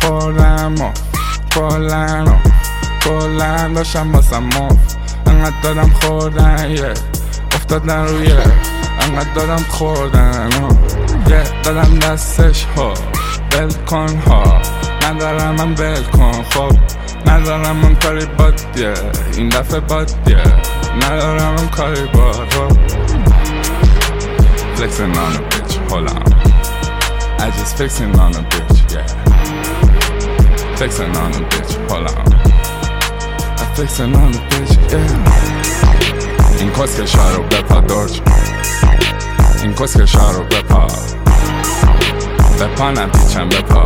خوردم و کلن داشتم باسم مف انقدر دادم خوردن افتادن روی انقدر دادم خوردن دادم دستش ها بل کن ها ندارم من بل کن خب ندارم من کاری بادیه این دفعه بادیه ندارم من کاری باد Flexing on a bitch, hold on I just flexing on a bitch, yeah Flexing on a bitch, hold on I flexing on a bitch, yeah این کسکشا رو بپا دورج این کسکشا رو بپا نپیچم بپا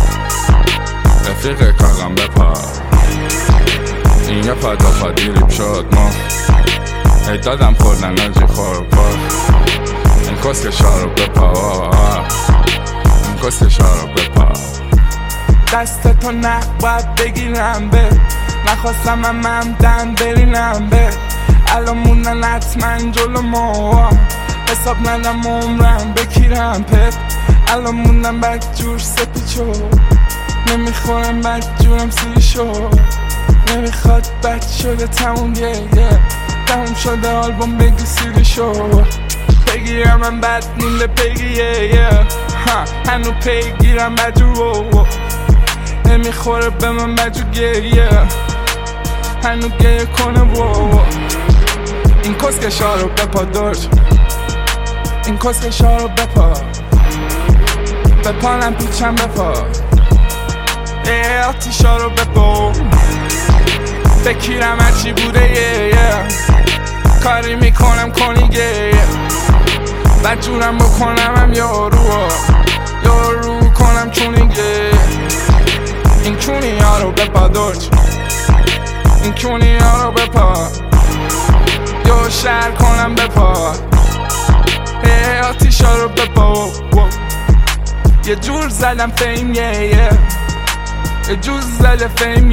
رفیق کاغم بپا این یه پا دو پا دیریب شد ما هی دادم خوردن آجی خور پا این کسکشا رو بپا این کسکشا رو بپا دستتو نباید بگیرم به نخواستم هم دن برینم به الان موندن حتما جلو ما حساب ندم عمرم بکیرم پت الان موندم بک جور سپیچو نمیخورم بک جورم سیشو نمیخواد بک شده تموم تموم شده آلبوم بگی سیریشو بگیرم من بد مونده پیگیه هنو پیگیرم بجور نمیخوره به من بجور گیه هنو گیه کنه این کسکشا رو بپا دورج این کسکشا رو بپا نپیچم بپا آتیشا رو بپا بکیرم هرچی بوده کاری میکنم کنیگه و جورم بکنم هم یارو کنم چونیگه این کونی ها رو بپا دورج این کونی ها رو بپا یا شهر کنم بپا آتیشا رو بپا یه جور زدم فیم یه جور زده فیم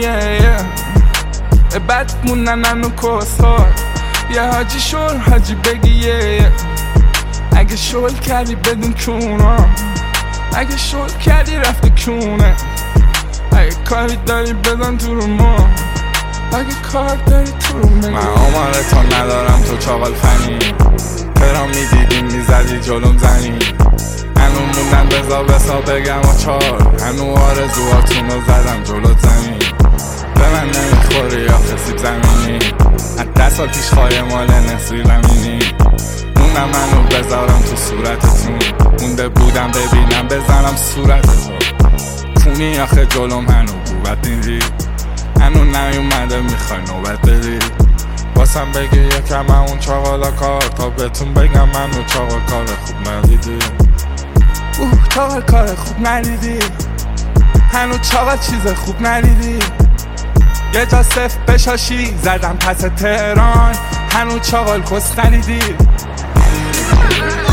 بد موندن هنو کس ها یه حاجی شور حاجی بگی اگه شول کردی بدون کونه اگه شول کردی رفتی کونه اگه کاری داری بدن تو رو ما اگه کار داری تو رو من عمارتو ندارم تو چاقال فنی پرام میدیدیم میزدی جلوم زنی هنو موندن بزا بسا بگم و چار هنو آرزوهاتون رو زدم جلوت زمین به من نمیخوری یا خسیب زمینی از 10 سال پیش خواهی مال نصری لمینی مونم منو بذارم تو صورتتون مونده بودم ببینم بزنم صورتتون کونی آخه جلوم هنو بوبت نیدی هنو نیومده میخوای نوبت بدی باسم بگی یکم اون چاقالا کار تا بهتون بگم منو چاقال کار خوب ندیدی چاقال کار خوب ندیدی هنو چاقال چیز خوب ندیدی یه جا صفر بشاشی زدم پس تهران هنو چاقال کس ندیدی